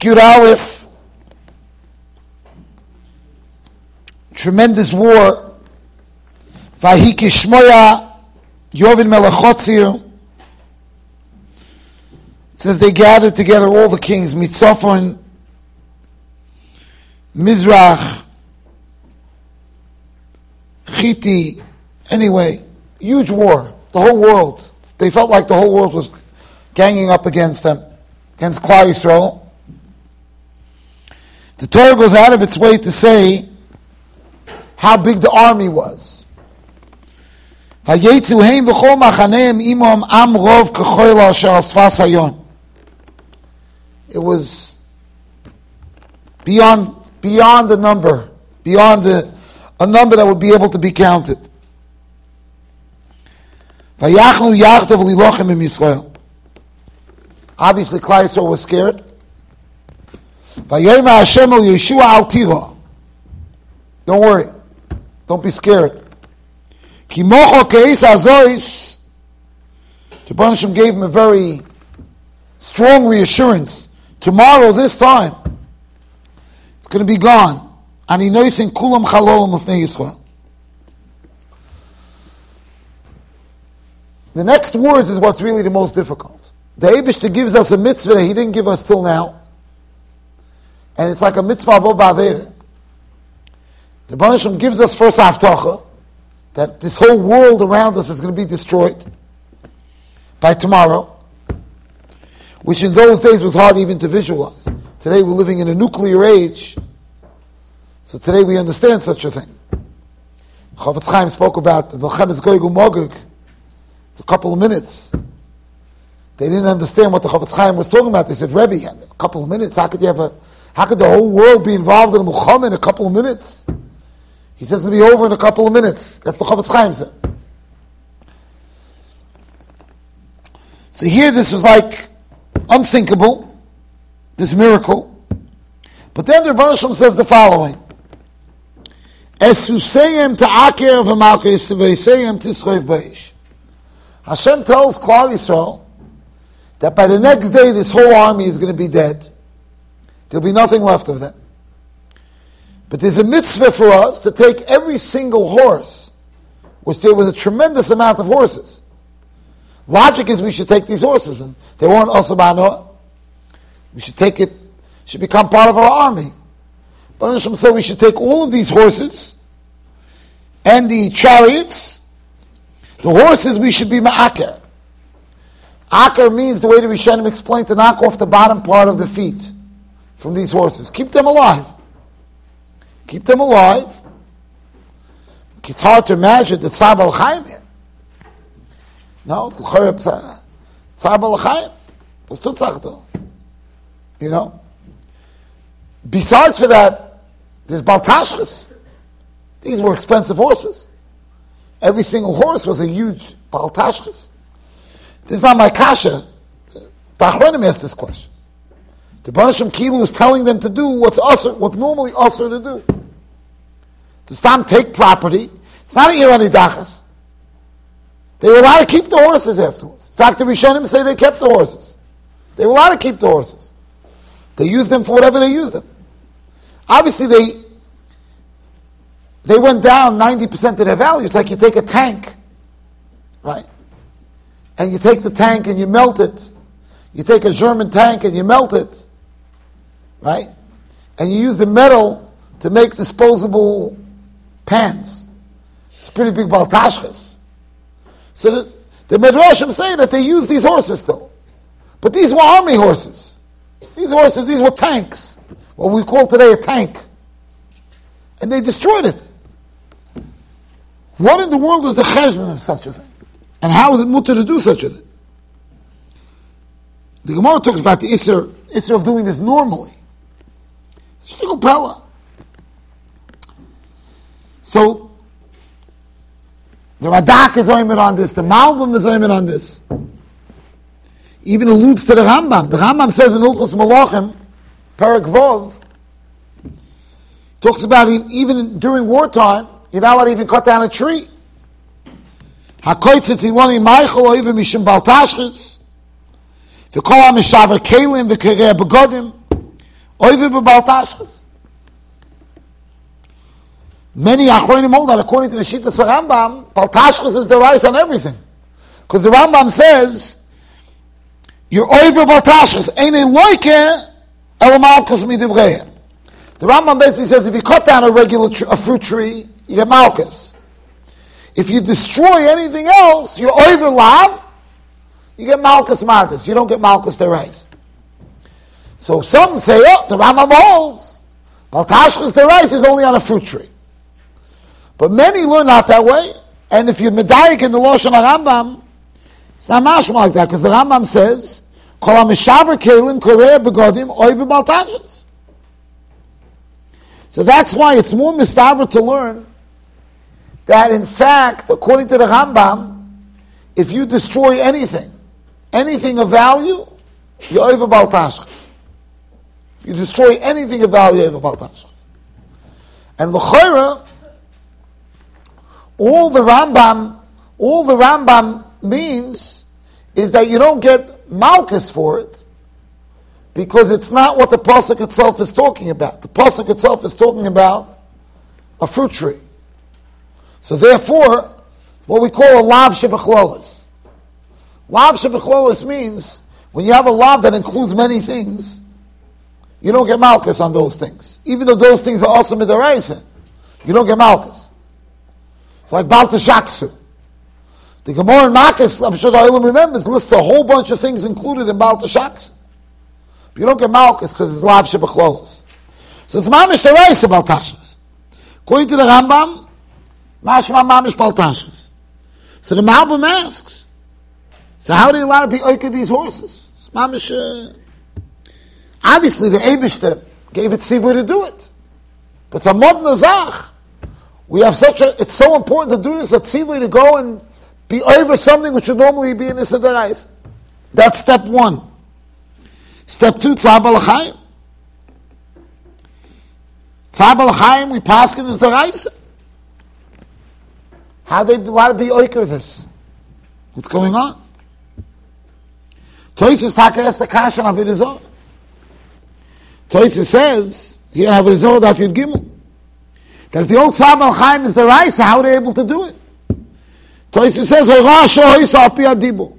Yud Aleph, tremendous war. Vahi Kishmoya Yovin Melachotzir. It says they gathered together all the kings, Mitzofon, Mizrach, Chiti. Anyway, huge war. The whole world. They felt like the whole world was ganging up against them, against Klal Yisrael. The Torah goes out of its way to say how big the army was. It was beyond the number, beyond a number that would be able to be counted. Obviously, Klal Yisrael was scared. Don't worry. Don't be scared. Rebbeinu gave him a very strong reassurance. Tomorrow, this time, it's going to be gone. And he knows in kulam chalolim ufnei Yisrael. The next words is what's really the most difficult. The Eibishter gives us a mitzvah that he didn't give us till now. And it's like a mitzvah bo ba'avera. The Rebbeinu gives us first haftacha that this whole world around us is going to be destroyed by tomorrow, which in those days was hard even to visualize. Today we're living in a nuclear age, so today we understand such a thing. Chofetz Chaim spoke about the Melchemes Gog uMagog. It's a couple of minutes. They didn't understand what the Chofetz Chaim was talking about. They said, Rebbe, a couple of minutes, how could the whole world be involved in a Melchama in a couple of minutes? He says it'll be over in a couple of minutes. That's what Chofetz Chaim said. So here this was like unthinkable, this miracle. But then the Rebbeinu Shalom says the following. Esusayim ta'aker v'malkes v'esayim tischoiv b'eish. Hashem tells Klal Yisrael that by the next day this whole army is going to be dead. There'll be nothing left of them. But there's a mitzvah for us to take every single horse, which there was a tremendous amount of horses. Logic is we should take these horses, and they weren't asabano. We should take it, should become part of our army. But Hashem said we should take all of these horses and the chariots. The horses we should be ma'aker. Aker means, the way the Rishonim explained, to knock off the bottom part of the feet from these horses. Keep them alive. Keep them alive. It's hard to imagine the Tzar Bal Chaim here. No, it's Tzar Bal Chaim. Was tut sagto? You know? Besides for that, there's Baltashchis. These were expensive horses. Every single horse was a huge Baltashchis. This is not my kasha. The Achronim asked this question. The Rebbeinu Kilu was telling them to do what's normally usher to do. To stop take property. It's not a Irani Dachas. They were allowed to keep the horses afterwards. In fact, the Rishonim say they kept the horses. They were allowed to keep the horses. They used them for whatever they used them. Obviously, they went down 90% of their value. It's like you take a tank, right? And you take the tank and you melt it. You take a German tank and you melt it, right? And you use the metal to make disposable pans. It's pretty big baltashkas. So the Midrashim say that they use these horses still. But these were army horses. These horses, these were tanks. What we call today a tank. And they destroyed it. What in the world is the cheshbon of such a thing? And how is it mutter to do such a thing? The Gemara talks about the Isser of doing this normally. It's a shtickle pella. So, the Radak is oimed on this, the Malbim is oimed on this. Even alludes to the Rambam. The Rambam says in Hilchos Malachim, Perek Vov, talks about even during wartime, you're not allowed to even cut down a tree. HaKoitzitz Iloni Meichel Oive Mishim Baltashchitz V'kol HaMishaver Kelim V'kereh Begodim Oiver b'bal tashchis. Many achronim hold that according to the Shittas Rambam, bal tashchis is the rise on everything. Because the Rambam says, you're oiver bal tashchis, ain't a loike el malchus midivreya. The Rambam basically says, if you cut down a fruit tree, you get malchus. If you destroy anything else, you're oiver lav, you get malchus martis. You don't get malchus derais. So some say, oh, the Rambam holds, bal tashchis derais is only on a fruit tree. But many learn not that way, and if you're medayik in the Lashon HaRambam, it's not mashma like that, because the Rambam says, kol ha-mishaber kelim korea begodim oiver bal tashchis. So that's why it's more mistaver to learn that in fact, according to the Rambam, if you destroy anything of value, you're over bal tashchis. If you destroy anything of value, you're over bal tashchis. And l'chayra, all the Rambam means is that you don't get malchus for it, because it's not what the pasuk itself is talking about. The pasuk itself is talking about a fruit tree. So therefore, what we call a lav shebechlolis. Lav shebechlolis means when you have a lav that includes many things, you don't get malchus on those things. Even though those things are also midaraisa, you don't get malchus. It's like Baal Teshaksu. The Gemara in Makis, I'm sure the Olam remembers, lists a whole bunch of things included in Baal Teshaksu. But you don't get malchus because it's lav shebechlolos. So it's mamish dereisa bal tashchis. According to the Rambam, mashma mamish bal tashchis. So the Malbim asks, so how are they allowed to be oiked these horses? It's mamish. Obviously, the Eibishter gave it tzivui to do it, but it's a mod nazach. We have it's so important to do this, a tzivui to go and be over something which would normally be in Issa Derais. That's step one. Step two, Tzar Balachayim. Tzar Balachayim, we paskin is the Reise. How they allowed to be oiker this? What's going on? Toysus Taka es the Kash on Avodah Zarah. Toysus says, here in Avodah Zarah, Daf Yud Gimel, that if the old Tzar Balachayim is the Reise, how are they able to do it? Toysus says, Rasha hoisa al pi adibu.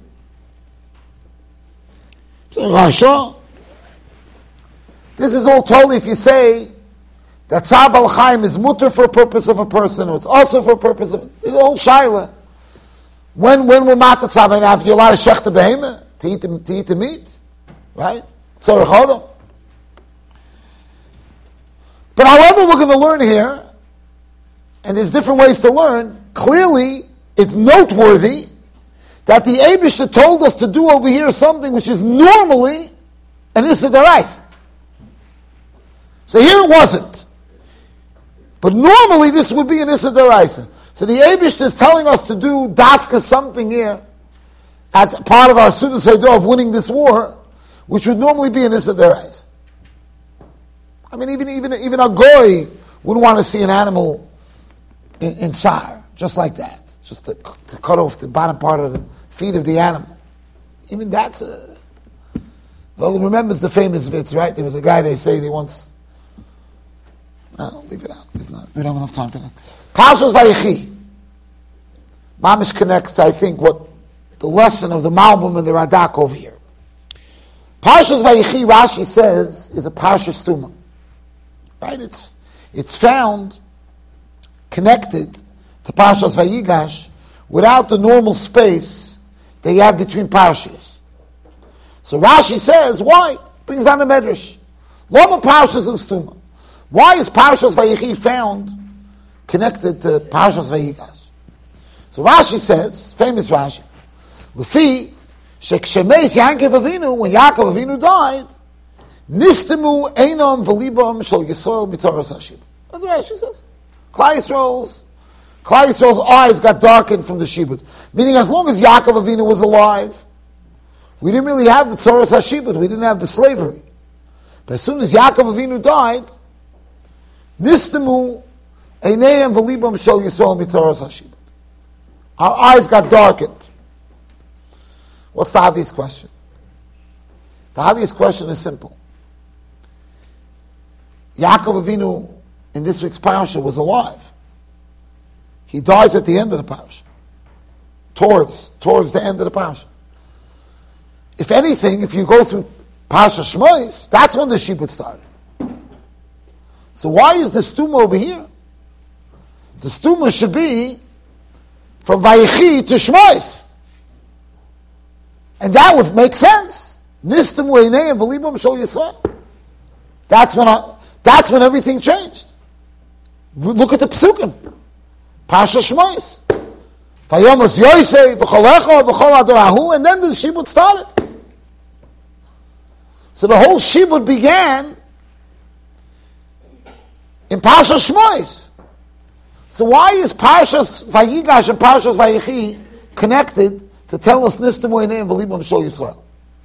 So Rasha, this is all totally if you say that Tzar Balachayim is mutter for a purpose of a person, or it's also for a purpose of the whole shaila. When will matat Tzar Balachayim? If you're allowed to shech the behemah to eat the meat, right? Tzorech hodom. But however, we're going to learn here, and there's different ways to learn. Clearly, it's noteworthy that the Eibishter told us to do over here something which is normally an Issa D'Oraisa. So here it wasn't. But normally this would be an Issa D'Oraisa. So the Eibishter is telling us to do dafka something here as part of our Suda Seidah of winning this war, which would normally be an Issa D'Oraisa. I mean, even a goy wouldn't want to see an animal in tsar, just like that. Just to cut off the bottom part of the feet of the animal. Even that's a... Well, remembers the famous Vitz, right? There was a guy, they say, they once... No, leave it out. We don't have enough time for that. Parshas Vayechi. Mamish connects to, I think, what the lesson of the Malbim and the Radak over here. Parshas Vayechi, Rashi says, is a Parsha Stuma. Right? It's found connected to Parshas Vayigash without the normal space that you have between Parshas. So Rashi says, why? Brings down the Medrash. Lama Parshas and Stuma. Why is Parshas Vayechi found connected to Parshas Vayigash? So Rashi says, famous Rashi, Lefi, Shekshemes Yaakov Avinu, when Yaakov Avinu died, Nistemu Einam V'libam Shel Yisrael Mitzaras Hashem. That's what Rashi says. Klal Yisrael's eyes got darkened from the Shibud. Meaning, as long as Yaakov Avinu was alive, we didn't really have the Tzoras HaShibud, we didn't have the slavery. But as soon as Yaakov Avinu died, Nistemu Einam V'libam Shel Yisrael Mitzaras Hashem. Our eyes got darkened. What's the obvious question? The obvious question is simple. Yaakov Avinu in this week's parasha was alive. He dies at the end of the parasha. Towards the end of the parasha. If anything, if you go through Parasha Shmois, that's when the Shibud started. So why is the stuma over here? The stuma should be from Vayechi to Shmois. And that would make sense. Nistim Weinei V'libam Shel Yisrael. That's when everything changed. Look at the Psukim. Parasha Shmois. Vayomas Yosef V'cholecha V'chol Adorahu, and then the Shibud started. So the whole Shibud began in Parashas Shmois. So why is Parashas Vayigash and Parashas Vayechi connected to tell us Nistim Weinei and V'libam Shel Yisrael?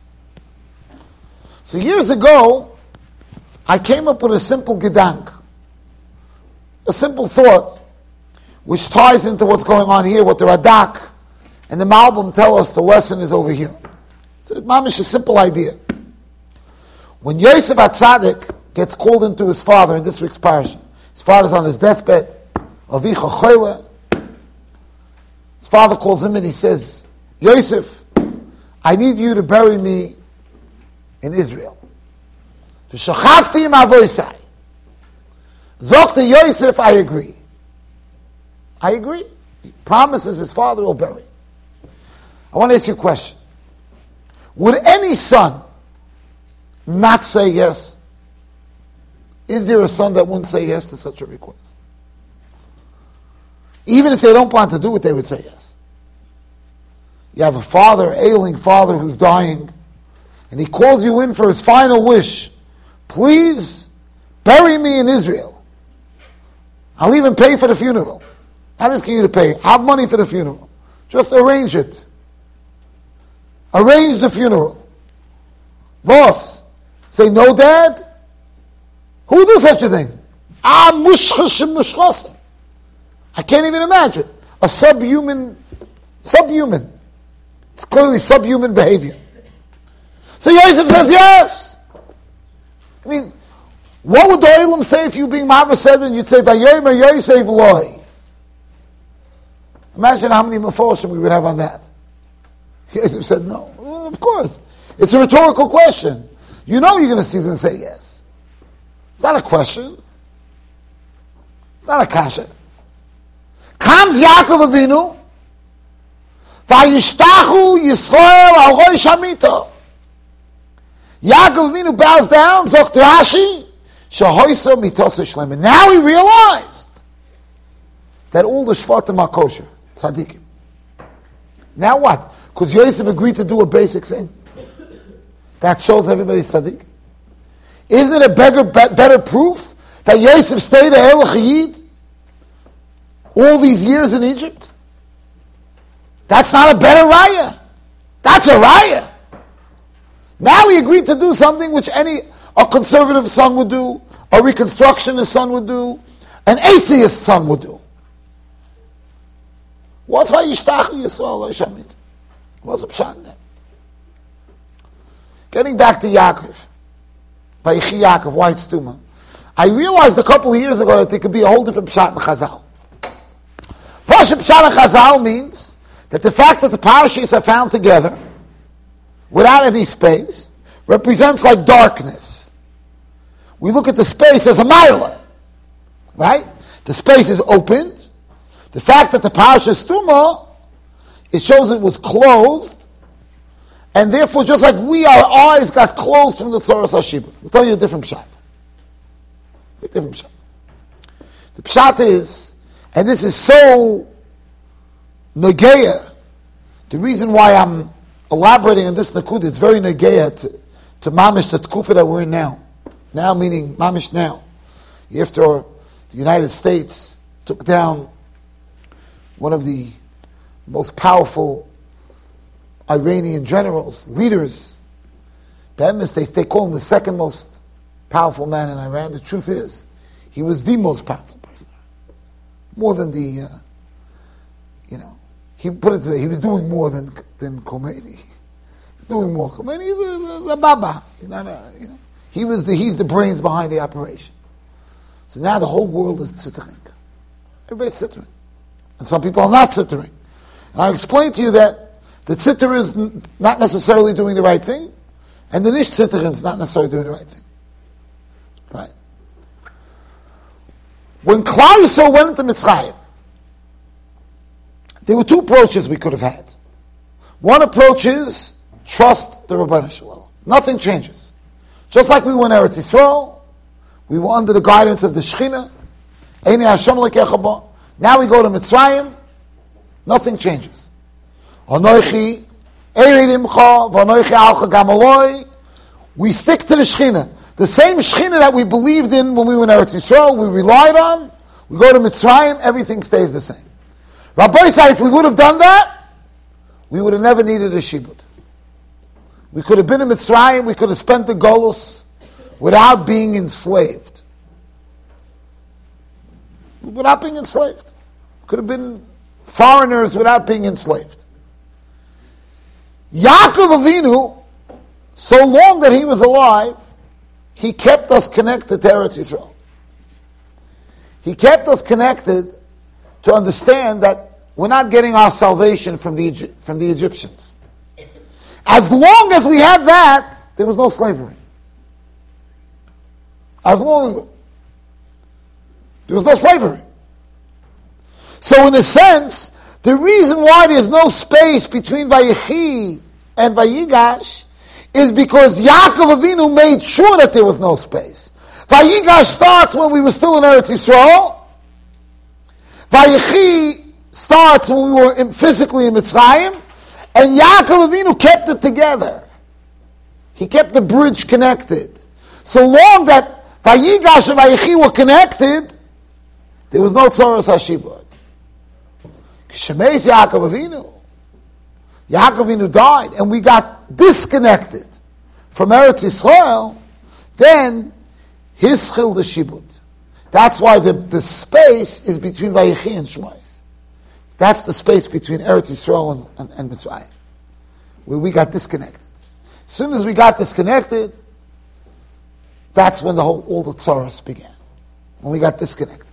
So years ago, I came up with a simple gedank, a simple thought, which ties into what's going on here, what the Radak and the Malbim tell us the lesson is over here. It's a simple idea. When Yosef HaTzadik gets called into his father in this week's parasha, his father's on his deathbed, Avicha Choyle, his father calls him and he says, Yosef, I need you to bury me in Israel. V'shachavti im avoisai. Zok Yosef, I agree. I agree. He promises his father will bury. I want to ask you a question. Would any son not say yes? Is there a son that wouldn't say yes to such a request? Even if they don't plan to do it, they would say yes. You have a father, ailing father who's dying, and he calls you in for his final wish. Please bury me in Israel. I'll even pay for the funeral. Not asking you to pay. I have money for the funeral. Just arrange it. Arrange the funeral. Vos. Say, no, Dad? Who would do such a thing? I can't even imagine. A subhuman. It's clearly subhuman behavior. So Yosef says yes. I mean, what would the Olam say if you being Ma'aver said and you'd say, Vayomer Yosef Loi? Imagine how many Meforshim we would have on that. Yosef said no. Well, of course. It's a rhetorical question. You know you're going to see them say yes. It's not a question. It's not a kasha. Comes Yaakov Avinu, Vayishtachu Yisrael al Rosh Hamito. Yaakov Avinu bows down, Zok Rashi, Shahoisa Mitosa Shlem. And now he realized that all the Shvatim are kosher, tzaddikim. Now what? Because Yosef agreed to do a basic thing. That shows everybody's tzaddik. Isn't it a better proof that Yosef stayed a El Chayid all these years in Egypt? That's not a better raya. That's a raya. Now he agreed to do something which a conservative son would do, a reconstructionist son would do, an atheist son would do. What's Vayishtachu Yisrael Vayishamit? What's the pshat in that? Getting back to Yaakov, Vayechi Yaakov, why it's Tuma. I realized a couple of years ago that there could be a whole different pshat in Chazal. Pasha pshat in Chazal means that the fact that the parashas are found together without any space represents like darkness. We look at the space as a mila, right? The space is opened. The fact that the parasha is Tuma, it shows it was closed. And therefore, just like our eyes got closed from the Tzoros HaShibud. I'll tell you a different pshat. The pshat is, and this is so negeya, the reason why I'm elaborating on this nakud, it's very negeya to mamish, the tkufa that we're in now. Now meaning mamish now. After the United States took down one of the most powerful Iranian generals, leaders, they call him the second most powerful man in Iran. The truth is, he was the most powerful person. More than he put it today, he was doing more than Khomeini. He's doing more. Khomeini is a baba. He's not he's the brains behind the operation. So now the whole world is tzittering. Everybody's tzittering. And some people are not tzittering. And I explained to you that the tzitter is not necessarily doing the right thing, and the nish tzittering is not necessarily doing the right thing. Right? When Klal Yisrael went into Mitzrayim, there were two approaches we could have had. One approach is trust the Rebbeinu Shalom. Nothing changes. Just like we were in Eretz Yisrael, we were under the guidance of the Shechina. Eini Hashem lekecha ba. Now we go to Mitzrayim, nothing changes. Anoichi eiridimcha v'anoichi alcha gamaloi. We stick to the Shechina. The same Shechina that we believed in when we were in Eretz Yisrael, we relied on. We go to Mitzrayim, everything stays the same. Rabbi said, if we would have done that, we would have never needed a shibud. We could have been in Mitzrayim, we could have spent the Golus without being enslaved. Without being enslaved. Could have been foreigners without being enslaved. Yaakov Avinu, so long that he was alive, he kept us connected to Eretz Yisrael. He kept us connected to understand that we're not getting our salvation from the Egyptians. As long as we had that, there was no slavery. As long as there was no slavery. So in a sense, the reason why there's no space between Vayechi and Vayigash is because Yaakov Avinu made sure that there was no space. Vayigash starts when we were still in Eretz Yisrael. Vayechi starts when we were physically in Mitzrayim. And Yaakov Avinu kept it together. He kept the bridge connected. So long that Vayigash and Vayechi were connected, there was no Tzoros HaShibud. Shemeis Yaakov Avinu. Yaakov Avinu died, and we got disconnected from Eretz Yisrael, then his Chil the Shibud. That's why the space is between Vayechi and Shmais. That's the space between Eretz Yisrael and Mitzrayim, where we got disconnected. As soon as we got disconnected, that's when all the tzaras began. When we got disconnected.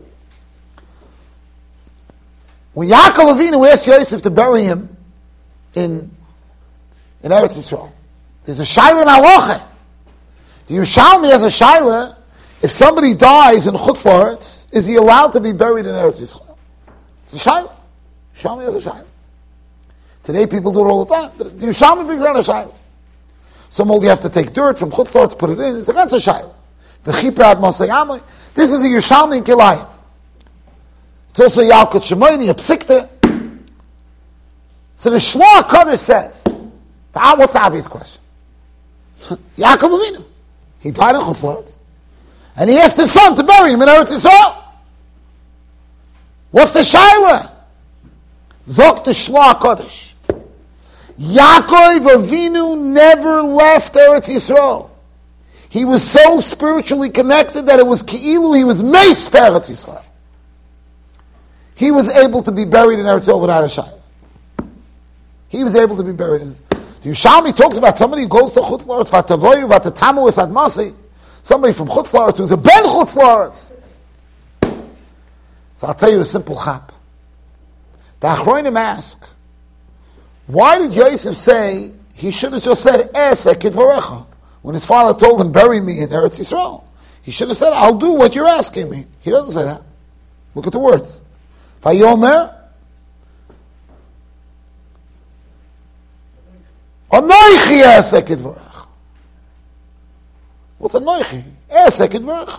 When Yaakov Avinu asked Yosef to bury him in Eretz Yisrael, there's a shayla in halacha. The Yerushalmi has a shayla. If somebody dies in Chutz La'aretz, is he allowed to be buried in Eretz Yisrael? It's a shayla. Yerushalmi has a shayla. Today people do it all the time. But the Yerushalmi brings out a shayla. Some old you have to take dirt from Chutz La'aretz, put it in. It's against a shayla. The Chipra ad Mosei Amoy. This is a Yerushalmi in Kilayim. It's also Yalkut Shemoini, a Psikta. So the Shloah HaKodesh says, what's the obvious question? Yaakov Avinu. He died in Chutz La'aretz. And he asked his son to bury him in Eretz Yisrael. What's the shayla? Zok the Shloah HaKodesh. Yaakov Avinu never left Eretz Yisrael. He was so spiritually connected that it was Ki'ilu, he was meis Eretz Yisrael. He was able to be buried in Eretz Yisrael without a shayla. He was able to be buried in. The Yerushalmi talks about somebody who goes to Chutz La'aretz, Vatavoyu, Vatatamu es Admasi, somebody from Chutz La'aretz who's a ben Chutz La'aretz. So I'll tell you a simple chap. The Achronim ask, why did Yosef say he should have just said Esek Kidvarecha when his father told him bury me in Eretz Yisrael? He should have said I'll do what you're asking me. He doesn't say that. Look at the words. Vayomer Anoichi Esek Kidvarecha. What's Anoichi? Esek Kidvarecha.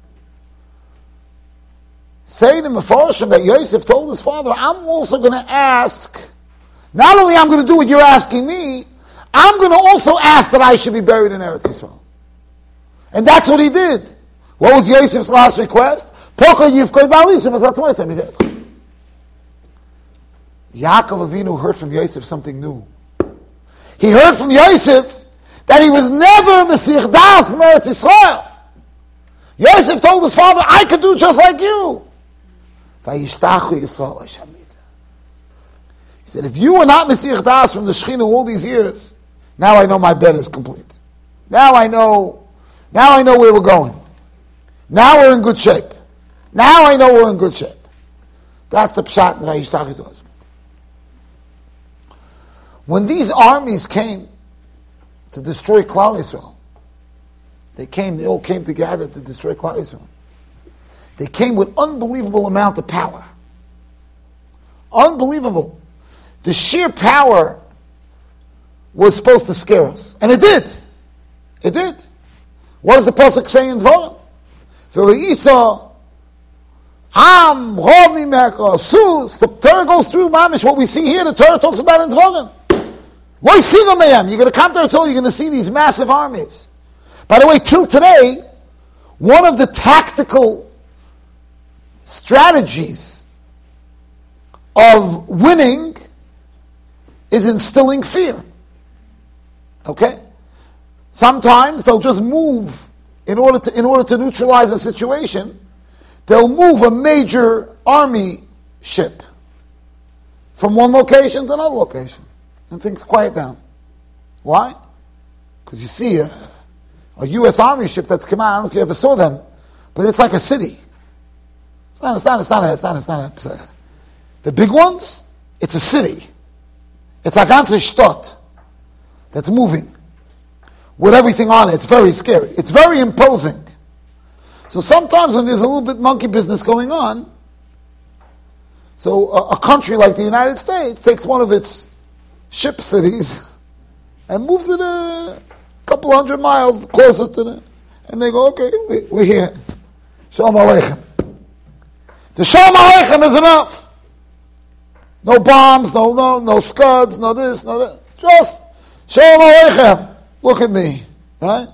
Saying in Mefarshim that Yosef told his father, I'm also going to ask, not only I'm going to do what you're asking me, I'm going to also ask that I should be buried in Eretz Yisrael. And that's what he did. What was Yosef's last request? Poka Yivkoi Ba'alisim, that's what I said. He said, Yaakov Avinu heard from Yosef something new. He heard from Yosef that he was never Mesiach Das from Eretz Yisrael. Yosef told his father, I could do just like you. He said, if you were not Mesiach Das from the Shechina all these years, now I know my bet is complete. Now I know where we're going. Now we're in good shape. Now I know we're in good shape. That's the pshat in Vayishtach Yisrael. When these armies came to destroy Klal Yisrael, they all came together to destroy Klal Yisrael. They came with unbelievable amount of power. Unbelievable. The sheer power was supposed to scare us. And it did. It did. What does the Pasuk say in Dvarim? V're'isa Ham, Rov Mimeka, Sus. The Torah goes through Mamish. What we see here, the Torah talks about in Dvarim. You're going to come there until you're going to see these massive armies. By the way, till today, one of the tactical strategies of winning is instilling fear. Okay? Sometimes they'll just move in order to neutralize a situation. They'll move a major army ship from one location to another location, and things quiet down. Why? Because you see a U.S. Army ship that's come out. I don't know if you ever saw them, but it's like a city. It's not the big ones. It's a city. It's a ganze Stadt that's moving with everything on it. It's very scary. It's very imposing. So sometimes when there's a little bit monkey business going on, so a country like the United States takes one of its ship cities and moves it a couple hundred miles closer to them, and they go, okay, we're here. Shalom Aleichem. The Shalom Aleichem is enough. No bombs, no scuds, no this, no that. Just Shalom Aleichem. Look at me, right?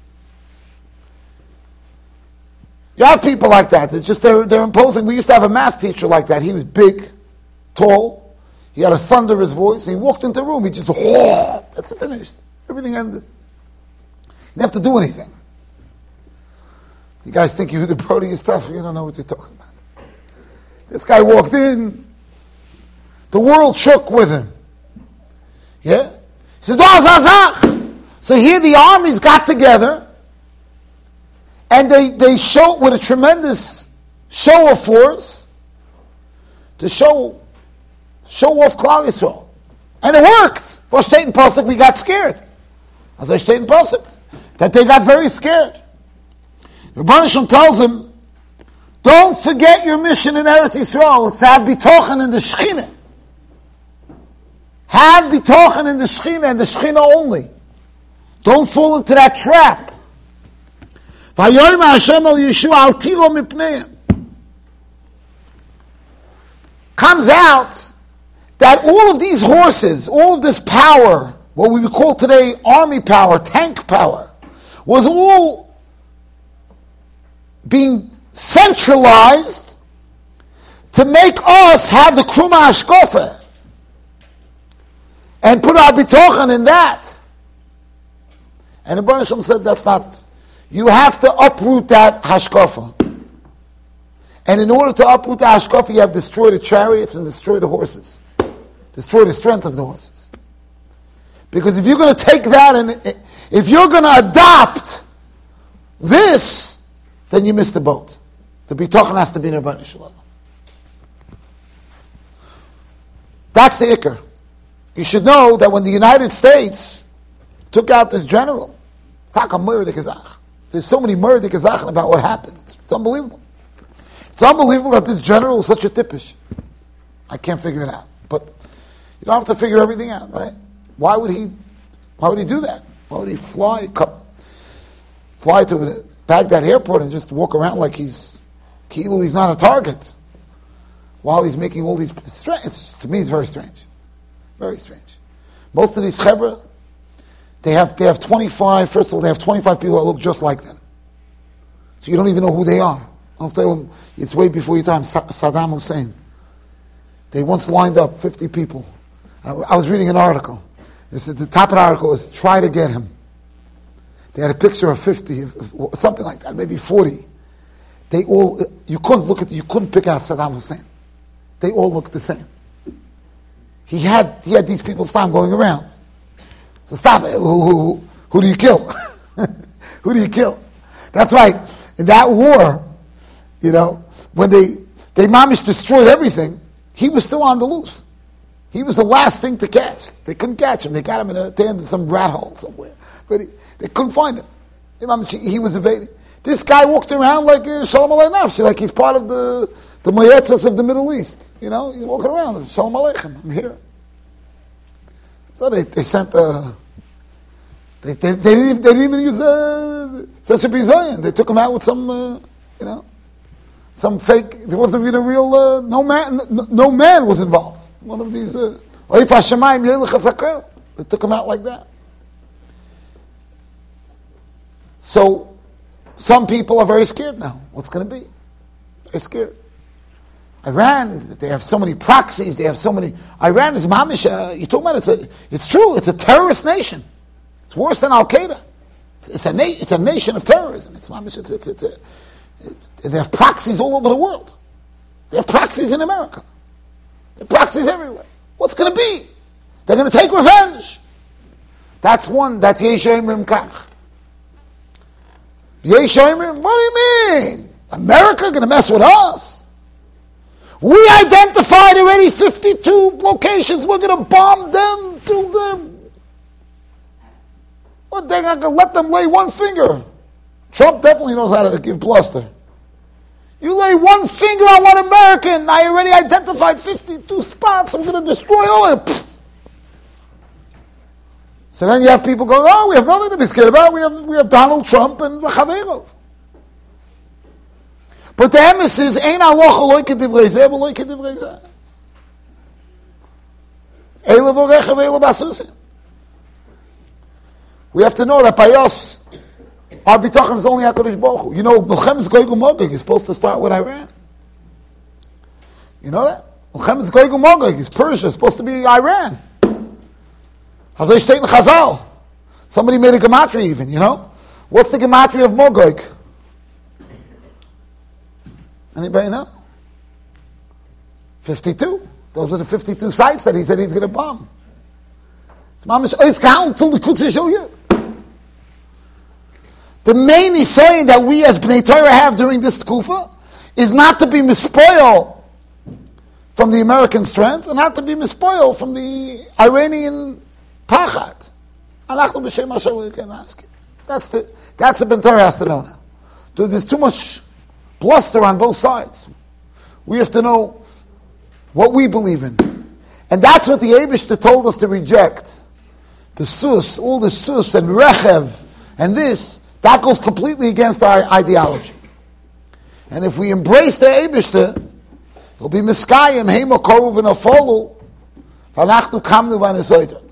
You have people like that. It's just they're imposing. We used to have a math teacher like that. He was big, tall. He had a thunderous voice. He walked into the room. He just, that's it, finished. Everything ended. You didn't have to do anything. You guys think you the Brody is tough. You don't know what you're talking about. This guy walked in. The world shook with him. Yeah? He said, so here the armies got together. And they show with a tremendous show of force to show off Klal Yisrael. And it worked. For State and Pasuk, we got scared. As I State and Pasuk, that they got very scared. Rebbeinu Shalom tells him, don't forget your mission in Eretz Yisrael. It's to have bitochen in the Shechina. Have bitochen in the Shechina and the Shechina only. Don't fall into that trap. Comes out that all of these horses, all of this power, what we would call today army power, tank power, was all being centralized to make us have the Kruma Hashkofa and put our bitochen in that. And the Rebbeinu Shalom said that's not. You have to uproot that hashkafa. And in order to uproot the hashkafa, you have to destroy the chariots and destroy the horses. Destroy the strength of the horses. Because if you're going to take that and if you're going to adopt this, then you miss the boat. The bitachon has to be in Rebbeinu Shalom. That's the ikar. You should know that when the United States took out this general, there's so many murder kazachen about what happened. It's unbelievable. It's unbelievable that this general is such a tippish. I can't figure it out. But you don't have to figure everything out, right? Why would he do that? Why would he fly to Baghdad airport and just walk around like he's not a target while he's making all these... to me, it's very strange. Very strange. Most of these chevra, they have 25, first of all, they have 25 people that look just like them. So you don't even know who they are. I'll tell them, it's way before your time, Saddam Hussein. They once lined up 50 people. I was reading an article. This is the top of the article is try to get him. They had a picture of 50, something like that, maybe 40. They all, you couldn't pick out Saddam Hussein. They all looked the same. He had these people stop going around. So stop it. Who do you kill? Who do you kill? That's why in that war, when they mamish destroyed everything, he was still on the loose. He was the last thing to catch. They couldn't catch him. They got him in some rat hole somewhere. But they couldn't find him. He was evading. This guy walked around like Shalom Alei Nafshi, like he's part of the Moyetzes of the Middle East. He's walking around, Shalom Aleichem, I'm here. So they sent they didn't even use such a bizayon. They took him out with some, some fake. There wasn't even a real. No man was involved. One of these. They took him out like that. So some people are very scared now. What's going to be? Very scared. Iran, they have so many proxies, they have so many. Iran is mamish. You talk about it's true. It's a terrorist nation. It's worse than Al Qaeda. It's a nation of terrorism. It's mamish. They have proxies all over the world. They have proxies in America. They have proxies everywhere. What's going to be? They're going to take revenge. That's one. That's Yesh Omrim Kach. Yesh Omrim. What do you mean? America going to mess with us? We identified already 52 locations. We're going to bomb them to them. What, they're not going to let them lay one finger. Trump definitely knows how to give bluster. You lay one finger on one American, I already identified 52 spots. I'm going to destroy all of them. So then you have people going, oh, we have nothing to be scared about. We have Donald Trump and Chaverov. But the emes is, Ein alocha loy kedivrei zeh, v'loy kedivrei zeh. Eile v'orecha v'eile basusim. We have to know that by us, our bitachon is only HaKadosh Baruch Hu. Milchemes Gog uMagog is supposed to start with Iran. You know that? Milchemes Gog uMagog is Persia, supposed to be Iran. Hazoi steht in Chazal. Somebody made a gematria even, What's the gematria of Magog? Anybody know? 52. Those are the 52 sites that he said he's going to bomb. It's mamish ois gehalten till the Kutz Shel Yud. The main isoyin that we as Bnei Torah have during this Tkufa is not to be mispoiled from the American strength and not to be mispoiled from the Iranian pachat. Anachnu b'shem Hashem we can ask it. That's the Bnei Torah has to know now. There's too much bluster on both sides. We have to know what we believe in. And that's what the Eibishter told us to reject. The sus, all the sus and rechev and this, that goes completely against our ideology. And if we embrace the Eibishter, it'll be miskayim, heimo koruv and afolu, v'anachnu kamnu v'anisoyda.